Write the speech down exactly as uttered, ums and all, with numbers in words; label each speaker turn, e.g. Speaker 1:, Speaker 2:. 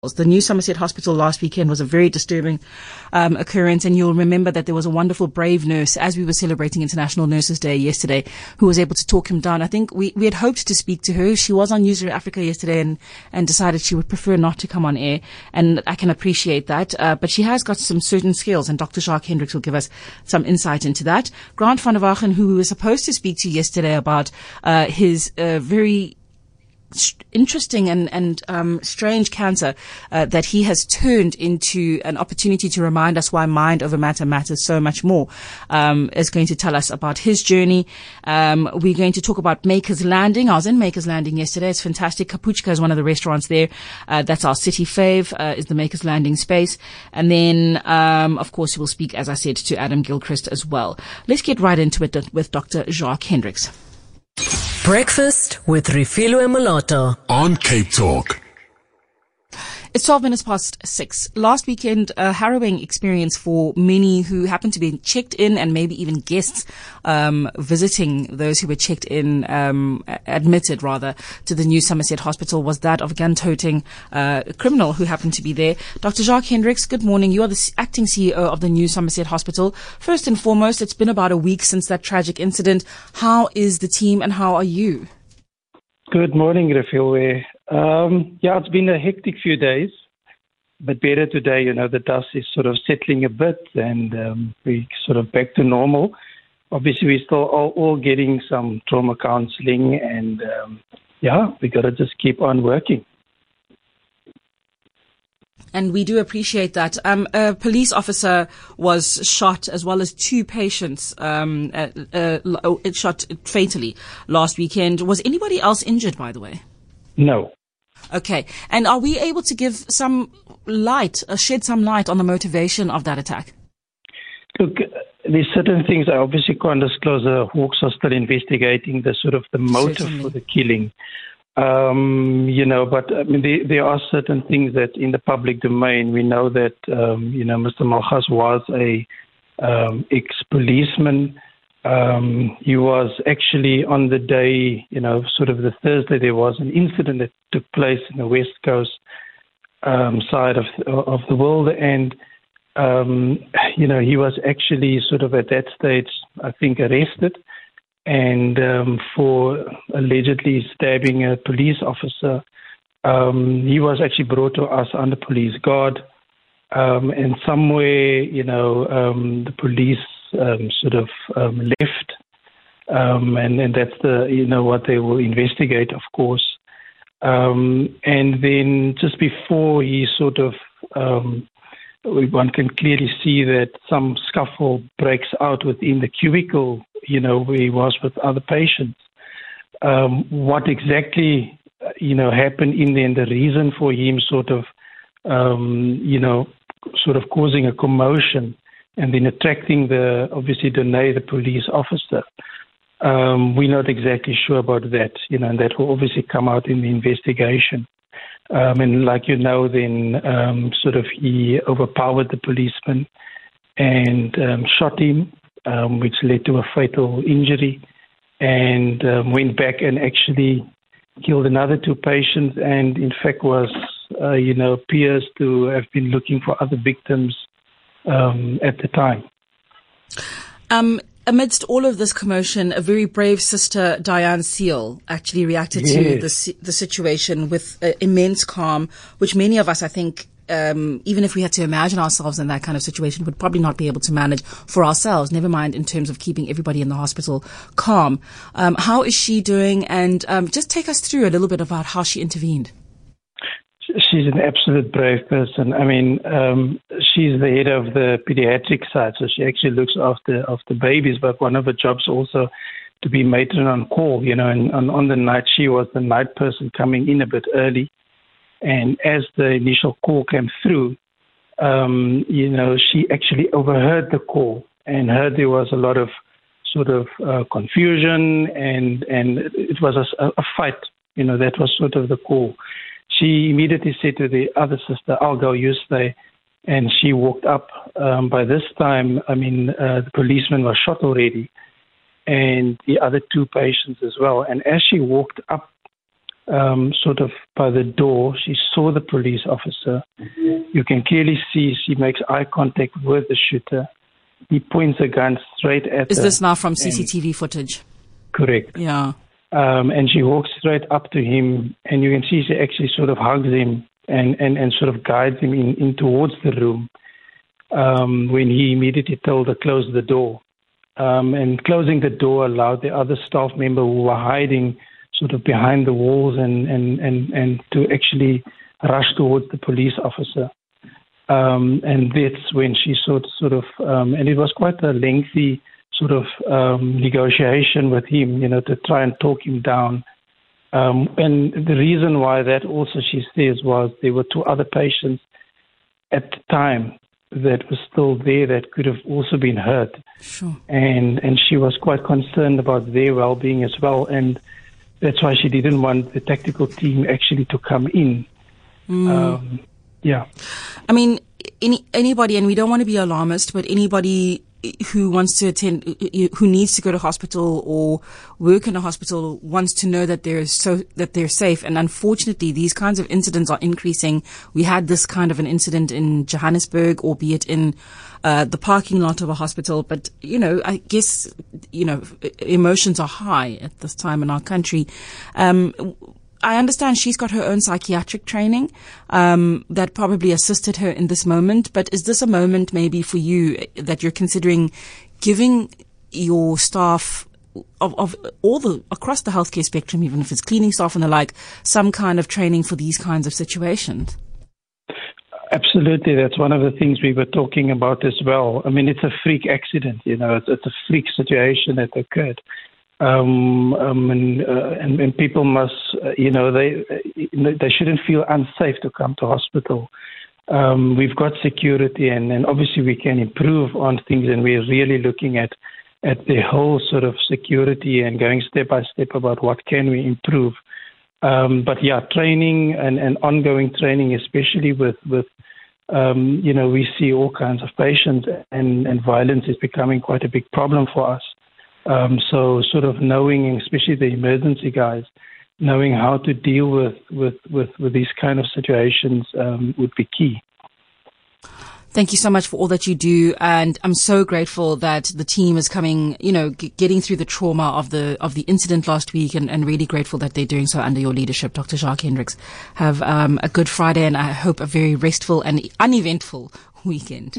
Speaker 1: The New Somerset Hospital last weekend was a very disturbing um, occurrence, and you'll remember that there was a wonderful, brave nurse as we were celebrating International Nurses Day yesterday who was able to talk him down. I think we, we had hoped to speak to her. She was on News Africa yesterday and, and decided she would prefer not to come on air, and I can appreciate that. Uh, but she has got some certain skills, and Doctor Jacques Hendricks will give us some insight into that. Grant van der Wagen, who we were supposed to speak to yesterday about uh, his uh, very interesting and, and um, strange cancer uh, that he has turned into an opportunity to remind us why mind over matter matters so much more, um, is going to tell us about his journey. Um, we're going to talk about Makers Landing. I was in Makers Landing yesterday. It's fantastic. Kapuchka is one of the restaurants there. Uh, that's our city fave, uh, is the Makers Landing space. And then, um, of course, we'll speak, as I said, to Adam Gilchrist as well. Let's get right into it with Doctor Jacques Hendricks.
Speaker 2: Breakfast with Refilwe Malata
Speaker 3: on Cape Talk.
Speaker 1: It's twelve minutes past six. Last weekend, a harrowing experience for many who happened to be checked in, and maybe even guests um, visiting those who were checked in, um, admitted rather, to the New Somerset Hospital, was that of a gun-toting uh, criminal who happened to be there. Doctor Jacques Hendricks, good morning. You are the acting C E O of the New Somerset Hospital. First and foremost, it's been about a week since that tragic incident. How is the team and how are you?
Speaker 4: Good morning, Refilwe. Um, yeah, it's been a hectic few days, but better today. You know, the dust is sort of settling a bit, and um, we're sort of back to normal. Obviously, we're still all, all getting some trauma counseling, and um, yeah, we got to just keep on working.
Speaker 1: And we do appreciate that. Um, a police officer was shot, as well as two patients um, uh, uh, shot fatally last weekend. Was anybody else injured, by the way?
Speaker 4: No.
Speaker 1: Okay. And are we able to give some light, uh, shed some light on the motivation of that attack?
Speaker 4: Look, there's certain things I obviously can't disclose. The Hawks are still investigating the sort of the motive Certainly. for the killing. Um, you know, but I mean, there, there are certain things that in the public domain, we know that, um, you know, Mister Malgas was a um, ex-policeman. Um, he was actually on the day, you know, sort of the Thursday, there was an incident that took place in the West Coast um, side of of the world. And, um, you know, he was actually sort of at that stage, I think, arrested. And um, for allegedly stabbing a police officer. Um, he was actually brought to us under police guard. Um, and somewhere, you know, um, the police um, sort of um, left. Um, and, and that's the, you know, what they will investigate, of course. Um, and then just before he sort of, um, one can clearly see that some scuffle breaks out within the cubicle, you know, where he was with other patients. Um, what exactly, you know, happened in there, and the reason for him sort of, um, you know, sort of causing a commotion and then attracting the, obviously, Dene, the police officer. Um, we're not exactly sure about that, you know, and that will obviously come out in the investigation. Um, and like you know, then um, sort of he overpowered the policeman and um, shot him, um, which led to a fatal injury, and um, went back and actually killed another two patients, and in fact was, uh, you know, appears to have been looking for other victims um, at the time.
Speaker 1: Um. Amidst all of this commotion, a very brave sister, Diane Seal, actually reacted yes. to the the situation with uh, immense calm, which many of us, I think, um, even if we had to imagine ourselves in that kind of situation, would probably not be able to manage for ourselves, never mind in terms of keeping everybody in the hospital calm. Um, how is she doing? And um, just take us through a little bit about how she intervened.
Speaker 4: She's an absolute brave person. I mean, um, she's the head of the pediatric side, so she actually looks after after babies. But one of her jobs also to be matron on call, you know, and on, on the night she was the night person coming in a bit early. And as the initial call came through, um, you know, she actually overheard the call and heard there was a lot of sort of uh, confusion, and, and it was a, a fight. You know, that was sort of the call. She immediately said to the other sister, "I'll go, you stay." And she walked up. Um, by this time, I mean, uh, the policeman was shot already, and the other two patients as well. And as she walked up um, sort of by the door. She saw the police officer. You can clearly see she makes eye contact with the shooter. He points a gun straight at her.
Speaker 1: Is this now from C C T V footage?
Speaker 4: Correct.
Speaker 1: Yeah.
Speaker 4: Um, and she walks straight up to him, and you can see she actually sort of hugs him and, and, and sort of guides him in, in towards the room um, when he immediately told her, close the door. Um, and closing the door allowed the other staff member who were hiding sort of behind the walls and, and, and, and to actually rush towards the police officer. Um, and that's when she sort, sort of, um, and it was quite a lengthy sort of um, negotiation with him, you know, to try and talk him down. Um, and the reason why that also, she says, was there were two other patients at the time that were still there that could have also been hurt.
Speaker 1: Sure. And,
Speaker 4: and she was quite concerned about their well-being as well. And that's why she didn't want the tactical team actually to come in.
Speaker 1: Mm.
Speaker 4: Um, yeah.
Speaker 1: I mean, any anybody, and we don't want to be alarmist, but anybody who wants to attend, who needs to go to hospital or work in a hospital, wants to know that they're so that they're safe. And unfortunately, these kinds of incidents are increasing. We had this kind of an incident in Johannesburg, albeit in uh, the parking lot of a hospital. But you know, I guess you know emotions are high at this time in our country. Um, I understand she's got her own psychiatric training um, that probably assisted her in this moment. But is this a moment maybe for you that you're considering giving your staff of, of all the across the healthcare spectrum, even if it's cleaning staff and the like, some kind of training for these kinds of situations?
Speaker 4: Absolutely. That's one of the things we were talking about as well. I mean, it's a freak accident, you know, it's, it's a freak situation that occurred. Um, um, and, uh, and, and people must, uh, you know, they they shouldn't feel unsafe to come to hospital. Um, we've got security, and, and obviously we can improve on things, and we're really looking at at the whole sort of security and going step by step about what can we improve. Um, but yeah, training and, and ongoing training, especially with with um, you know, we see all kinds of patients, and, and violence is becoming quite a big problem for us. Um, so sort of knowing, especially the emergency guys, knowing how to deal with, with, with, with these kind of situations um, would be key.
Speaker 1: Thank you so much for all that you do. And I'm so grateful that the team is coming, you know, g- getting through the trauma of the, of the incident last week, and, and really grateful that they're doing so under your leadership, Doctor Jacques Hendricks. Have um, a good Friday, and I hope a very restful and uneventful weekend.